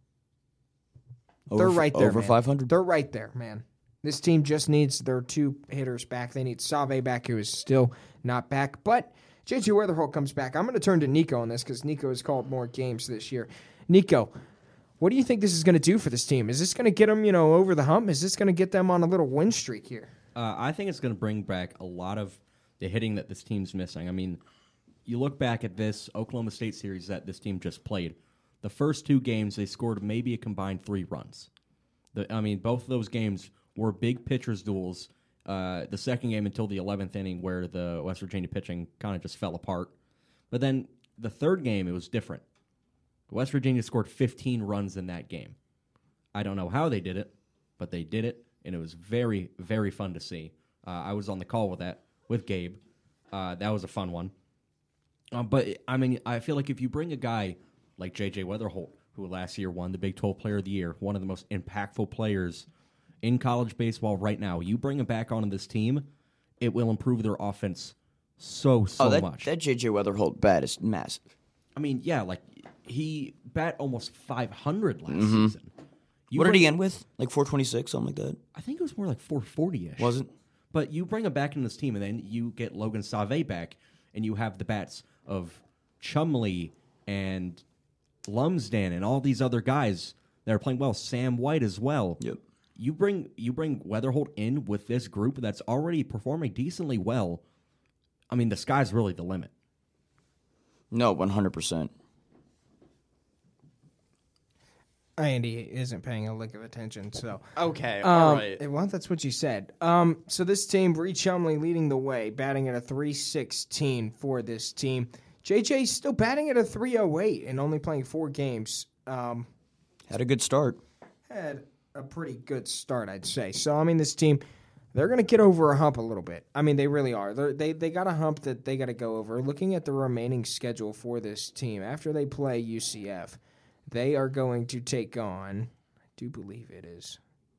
They're Over- right there, over man. five hundred? They're right there, man. This team just needs their two hitters back. They need Save back, who is still not back. But J J Weatherholt comes back. I'm going to turn to Nico on this because Nico has called more games this year. Nico, what do you think this is going to do for this team? Is this going to get them, you know, over the hump? Is this going to get them on a little win streak here? Uh, I think it's going to bring back a lot of the hitting that this team's missing. I mean, you look back at this Oklahoma State series that this team just played. The first two games, they scored maybe a combined three runs. The, I mean, both of those games were big pitchers' duels. Uh, the second game until the eleventh inning where the West Virginia pitching kind of just fell apart. But then the third game, it was different. West Virginia scored fifteen runs in that game. I don't know how they did it, but they did it, and it was very, very fun to see. Uh, I was on the call with that, with Gabe. Uh, that was a fun one. Uh, but, I mean, I feel like if you bring a guy like J J Weatherholt, who last year won the Big twelve Player of the Year, one of the most impactful players in college baseball right now, you bring him back onto this team, it will improve their offense so, so oh, that, much. that J J Weatherholt bat is massive. I mean, yeah, like, he bat almost five hundred last Mm-hmm. season. You What did bring- he end with? Like four twenty-six, something like that? I think it was more like four forty-ish. Was it? But you bring him back in this team, and then you get Logan Save back, and you have the bats of Chumley and Lumsden and all these other guys that are playing well. Sam White as well. Yep. You bring you bring Weatherholt in with this group that's already performing decently well. I mean, the sky's really the limit. No, one hundred percent. Andy isn't paying a lick of attention, so... Okay, Um, all right. Well, that's what you said. Um, so this team, Bree Chumley leading the way, batting at a three sixteen for this team. J J's still batting at a three oh eight and only playing four games. Um, Had a good start. had a pretty good start, I'd say. So, I mean, this team, they're going to get over a hump a little bit. I mean, they really are. They're, they they got a hump that they got to go over. Looking at the remaining schedule for this team, after they play U C F, they are going to take on, I do believe it is,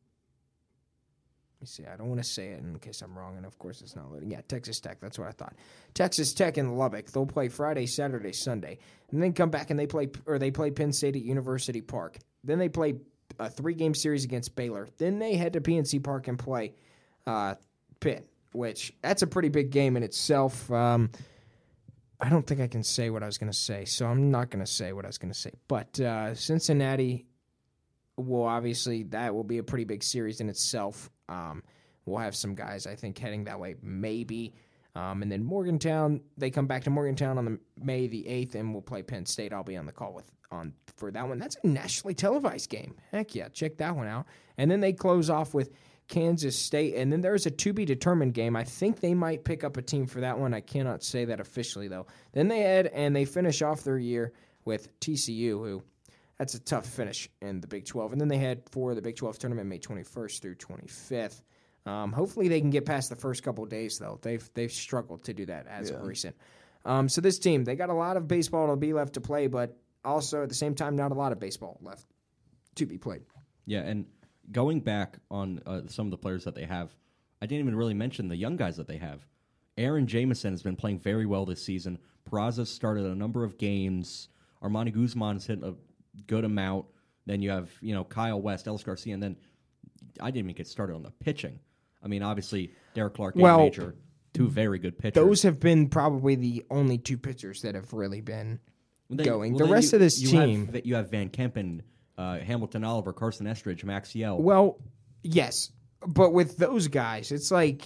let me see, I don't want to say it in case I'm wrong, and of course it's not loading. Yeah, Texas Tech, that's what I thought. Texas Tech and Lubbock, they'll play Friday, Saturday, Sunday, and then come back and they play, or they play Penn State at University Park. Then they play a three-game series against Baylor. Then they head to P N C Park and play uh, Pitt, which that's a pretty big game in itself. Um, I don't think I can say what I was going to say, so I'm not going to say what I was going to say. But uh, Cincinnati will obviously, that will be a pretty big series in itself. Um, we'll have some guys, I think, heading that way, maybe. Um, and then Morgantown, they come back to Morgantown on the May the eighth, and we'll play Penn State. I'll be on the call with on for that one. That's a nationally televised game. Heck yeah, check that one out. And then they close off with Kansas State, and then there's a to-be-determined game. I think they might pick up a team for that one. I cannot say that officially, though. Then they head and they finish off their year with T C U, who that's a tough finish in the Big twelve. And then they head for the Big twelve tournament May twenty-first through twenty-fifth. Um, hopefully they can get past the first couple of days, though. They've they've struggled to do that as Yeah. of recent. Um, so this team, they got a lot of baseball to be left to play, but also at the same time, not a lot of baseball left to be played. Yeah, and going back on uh, some of the players that they have, I didn't even really mention the young guys that they have. Aaron Jameson has been playing very well this season. Peraza started a number of games. Armani Guzman's hit a good amount. Then you have, you know, Kyle West, Ellis Garcia, and then I didn't even get started on the pitching. I mean, obviously, Derek Clark and Well, Major, two very good pitchers. Those have been probably the only two pitchers that have really been Then- going. well, the then rest you- of this you team. have, you have Van Kempen, uh, Hamilton Oliver, Carson Estridge, Max Yell. Well, yes, but with those guys, it's like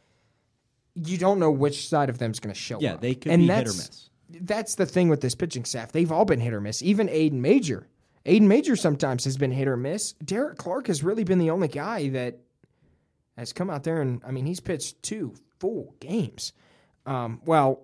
you don't know which side of them's going to show yeah, up. they could and be hit or that's, miss. That's the thing with this pitching staff. They've all been hit or miss. Even Aiden Major. Aiden Major sometimes has been hit or miss. Derek Clark has really been the only guy that has come out there and, I mean, he's pitched two full games. Um, well,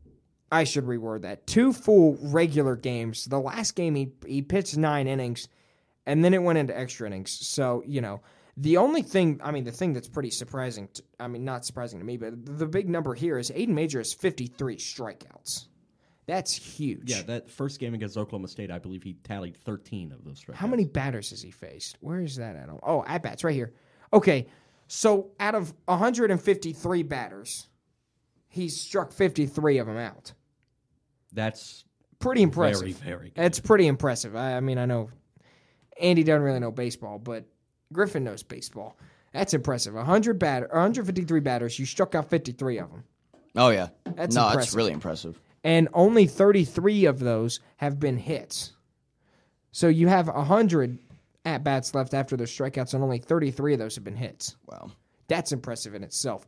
I should reword that. Two full regular games. The last game he he pitched nine innings, and then it went into extra innings. So, you know, the only thing, I mean, the thing that's pretty surprising, to, I mean, not surprising to me, but the big number here is Aiden Major has fifty-three strikeouts. That's huge. Yeah, that first game against Oklahoma State, I believe he tallied thirteen of those strikeouts. How many batters has he faced? Where is that at? Oh, at bats right here. Okay, so out of one hundred fifty-three batters, he's struck fifty-three of them out. That's Pretty impressive. very, very good. It's pretty impressive. I, I mean, I know Andy doesn't really know baseball, but Griffin knows baseball. That's impressive. one hundred batter, one hundred fifty-three batters, you struck out fifty-three of them. Oh yeah, That's no, impressive. that's really impressive. And only thirty-three of those have been hits. So you have one hundred at-bats left after those strikeouts, and only thirty-three of those have been hits. Wow. That's impressive in itself.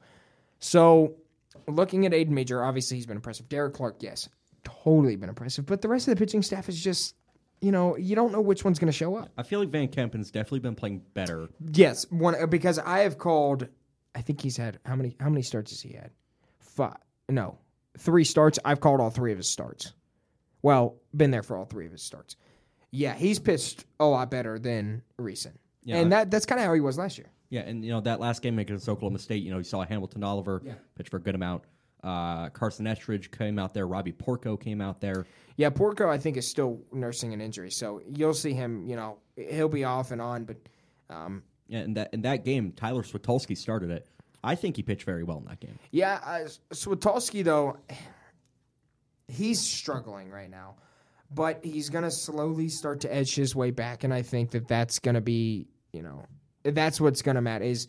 So looking at Aiden Major, obviously he's been impressive. Derek Clark, yes, totally been impressive. But the rest of the pitching staff is just, you know, you don't know which one's going to show up. I feel like Van Kempen's definitely been playing better. Yes, one because I have called. I think he's had how many? How many starts has he had? Five. No, three starts. I've called all three of his starts. Well, been there for all three of his starts. Yeah, he's pitched a lot better than recent, Yeah, and I- that that's kind of how he was last year. Yeah, and you know that last game against Oklahoma State, you know, you saw Hamilton Oliver Yeah. pitch for a good amount. Uh, Carson Estridge came out there. Robbie Porco came out there. Yeah, Porco I think is still nursing an injury, so you'll see him. You know, he'll be off and on, but um, Yeah, and that in that game, Tyler Switolski started it. I think he pitched very well in that game. yeah, uh, Switolski though, he's struggling right now, but he's gonna slowly start to edge his way back, and I think that that's gonna be, you know, that's what's gonna matter. Is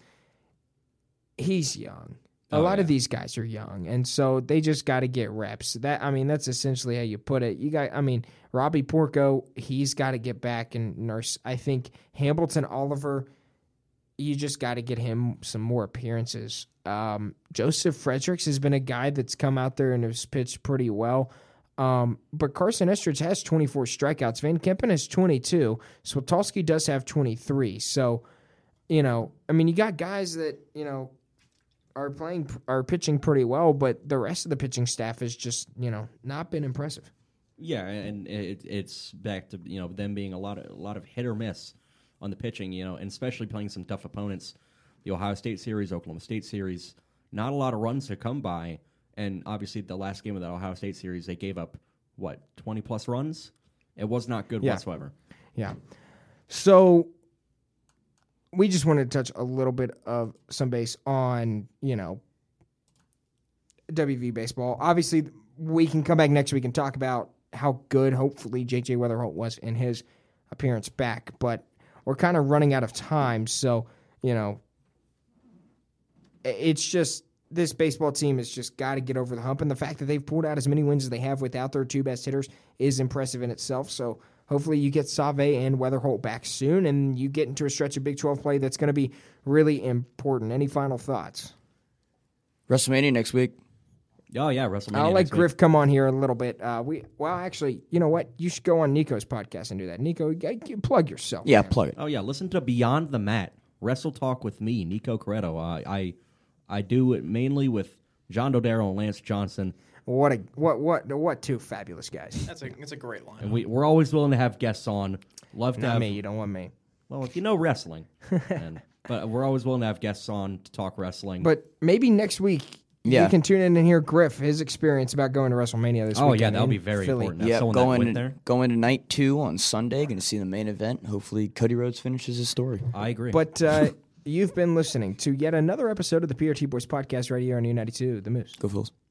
he's young. A Oh, lot of yeah. these guys are young, and so they just got to get reps. That I mean, that's essentially how you put it. You got, I mean, Robbie Porco, he's got to get back and nurse. I think Hamilton Oliver, you just got to get him some more appearances. Um, Joseph Fredericks has been a guy that's come out there and has pitched pretty well. Um, but Carson Estridge has twenty-four strikeouts. Van Kempen has twenty-two. Switolski does have twenty-three. So, you know, I mean, you got guys that, you know, are playing, are pitching pretty well, but the rest of the pitching staff has just, you know, not been impressive. Yeah, and it, it's back to you know them being a lot of a lot of hit or miss on the pitching, you know, and especially playing some tough opponents. The Ohio State series, Oklahoma State series, not a lot of runs to come by, and obviously the last game of that Ohio State series, they gave up what twenty plus runs. It was not good Yeah. whatsoever. Yeah. So we just wanted to touch a little bit of some base on, you know, W V baseball. Obviously, we can come back next week and talk about how good, hopefully, J J Weatherholt was in his appearance back. But we're kind of running out of time. So, you know, it's just this baseball team has just got to get over the hump. And the fact that they've pulled out as many wins as they have without their two best hitters is impressive in itself. So hopefully you get Save and Weatherholt back soon, and you get into a stretch of Big twelve play that's going to be really important. Any final thoughts? WrestleMania next week. Oh yeah, WrestleMania. I'll let next week. Griff come on here a little bit. Uh, we well, actually, you know what? You should go on Nico's podcast and do that. Nico, y- y- plug yourself. Yeah, man. plug it. Oh yeah, listen to Beyond the Mat, Wrestle Talk with me, Nico Corretto. Uh, I I do it mainly with John Dodaro and Lance Johnson, What a what what what two fabulous guys. That's a that's a great line. and we we're always willing to have guests on. Love to Not have me. You don't want me. well, if you know wrestling, and, but we're always willing to have guests on to talk wrestling. But maybe next week Yeah. you can tune in and hear Griff, his experience about going to WrestleMania this oh weekend. yeah, that'll in be very Philly. important. Have Yeah, someone that going went there. going to night two on Sunday. Going to see the main event. Hopefully, Cody Rhodes finishes his story. I agree. But uh, you've been listening to yet another episode of the P R T Boys podcast right here on U ninety-two, The Moose. Go Phils.